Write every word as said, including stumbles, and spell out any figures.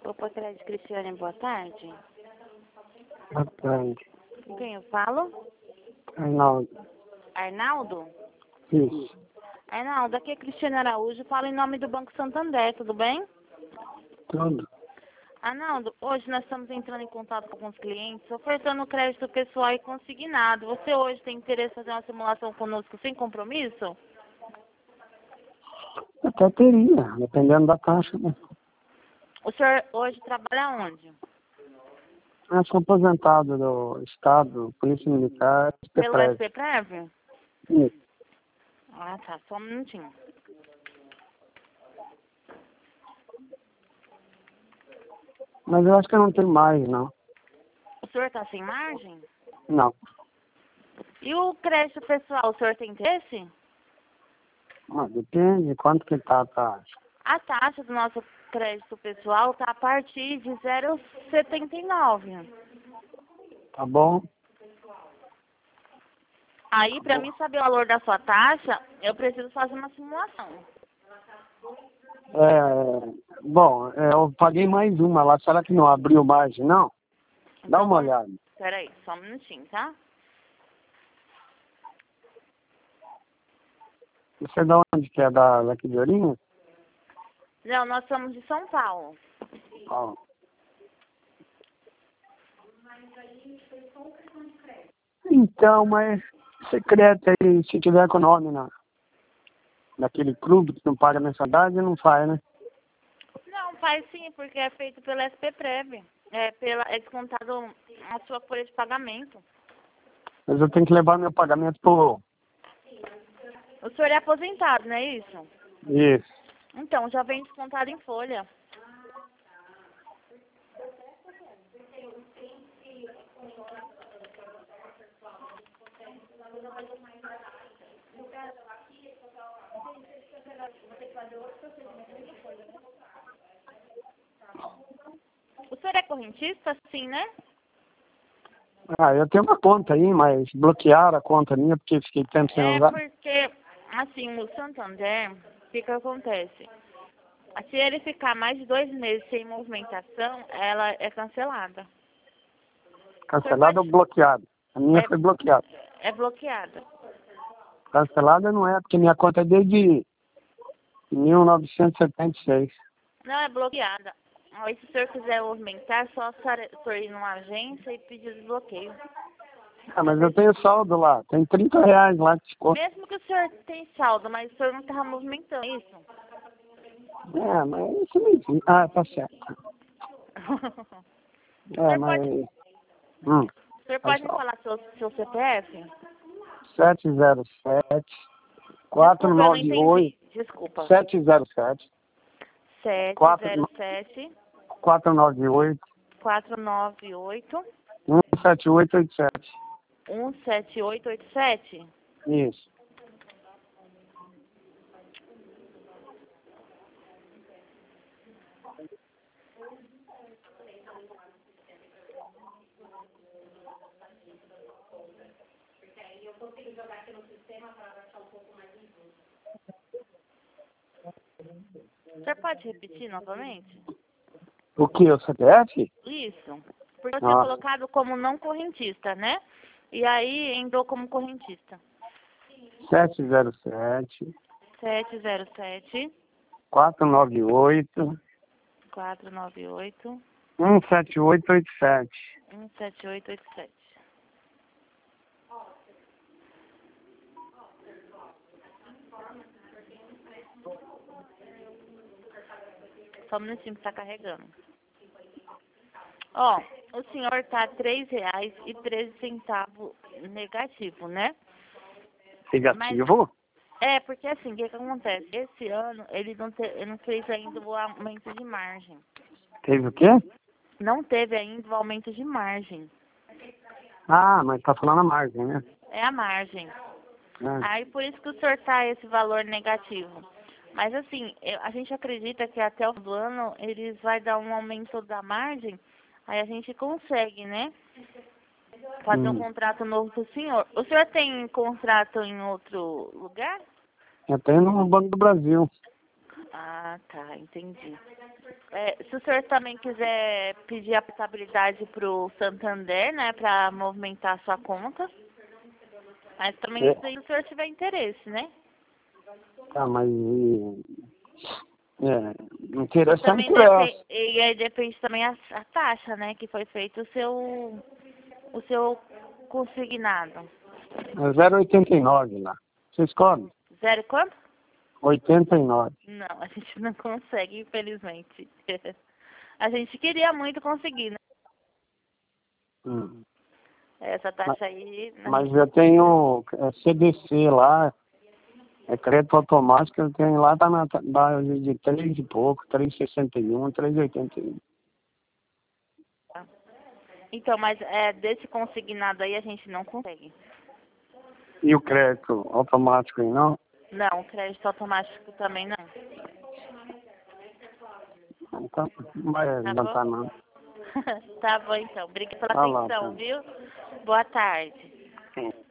Opa, Crédito Cristiane, boa tarde. Boa tarde. Com quem eu falo? Arnaldo. Arnaldo? Isso. Arnaldo, aqui é Cristiane Araújo, falo em nome do Banco Santander, tudo bem? Tudo. Arnaldo, hoje nós estamos entrando em contato com alguns clientes, ofertando crédito pessoal e consignado. Você hoje tem interesse em fazer uma simulação conosco sem compromisso? Até teria, dependendo da taxa, né? O senhor hoje trabalha onde? Eu sou aposentado do Estado, Polícia Militar, Pelo S S P Prev? Isso. Ah, tá, só um minutinho. Mas eu acho que eu não tenho mais, não. O senhor está sem margem? Não. E o crédito pessoal, o senhor tem interesse? Mas depende de quanto que tá a taxa. A taxa do nosso crédito pessoal está a partir de zero vírgula setenta e nove. Tá bom? Aí, para mim saber o valor da sua taxa, eu preciso fazer uma simulação. É, bom, é, eu paguei mais uma lá. Será que não abriu margem, não? Dá Então, uma vamos- olhada. Peraí, só um minutinho, tá? Você dá onde que é? Da, daqui de Ourinhos? Não, nós somos de São Paulo. Ó. Então, mas secreto aí, se tiver com o nome na, naquele clube que não paga mensalidade, não faz, né? Não, faz sim, porque é feito pela S P Prev. É, pela, é descontado a sua folha de pagamento. Mas eu tenho que levar meu pagamento pro... O senhor é aposentado, não é isso? Isso. Então, já vem descontado em folha. O senhor é correntista, sim, né? Ah, eu tenho uma conta aí, mas bloquearam a conta minha porque fiquei tempo sem É usar. porque, assim, no Santander, o que que acontece? Se ele ficar mais de dois meses sem movimentação, ela é cancelada. Cancelada ou bloqueada? A minha É, foi bloqueada. é bloqueada. Cancelada não é, porque minha conta é desde mil novecentos e setenta e seis. Não, é bloqueada. Aí, se o senhor quiser movimentar, é só o senhor ir numa agência e pedir desbloqueio. Ah, mas eu tenho saldo lá. Tem trinta reais lá que ficou. Mesmo que o senhor tenha saldo, mas o senhor não estava movimentando isso. É, mas isso não existe. Ah, tá certo. O É, senhor mas... pode, Hum, o senhor pode me falar seu, seu C P F? sete zero sete, quatro Desculpa, eu não nove entendi. oito, Desculpa. sete zero sete, sete quatro zero sete, quatro nove oito, quatro nove oito, um sete oito oito sete. um sete oito oito sete. Isso. O senhor pode repetir novamente? O que? O C P F? Isso. Porque eu tinha Nossa. colocado como não correntista, né? E aí entrou como correntista. sete zero sete, sete zero sete, quatro nove oito, quatro nove oito, um sete oito oito sete. um sete oito oito sete. Só um minutinho que tá carregando. Ó, o senhor tá três reais e treze centavos negativo, né? Negativo? É, porque assim, o que que acontece? Esse ano ele não, te, ele não fez ainda o aumento de margem. Teve o quê? Não teve ainda o aumento de margem. Ah, mas tá falando a margem, né? É a margem. Ah. Aí por isso que o senhor tá esse valor negativo. Mas assim, eu- a gente acredita que até o fim do ano eles vai dar um aumento da margem, aí a gente consegue, né? Fazer um Hum. contrato novo pro senhor. O senhor tem contrato em outro lugar? Eu tenho no Banco do Brasil. Ah, Ah, tá, entendi. É, se o senhor também quiser pedir a portabilidade pro Santander, né, para movimentar a sua conta, mas também É. isso aí se o senhor tiver interesse, né? Tá, mas e, é, interesse é Também interesse. depende, e aí depende também a, a taxa, né, que foi feito o seu, o seu consignado. É zero vírgula oitenta e nove lá. Você escolhe? Zero quanto? oitenta e nove. Não, a gente não consegue, infelizmente. A gente queria muito conseguir, né? Hum. Essa taxa aí. a Mas gente- eu tenho é, C D C lá, é crédito automático, eu tenho lá, tá na base de três e pouco, três vírgula sessenta e um, três vírgula oitenta e um. Então, mas é, desse consignado aí a gente não consegue. E o crédito automático aí, não? Não, crédito automático também não. Então, não vai Tá adiantar bom? não. Tá bom então. Obrigada pela Tá lá, atenção, tá. viu? Boa tarde. Sim.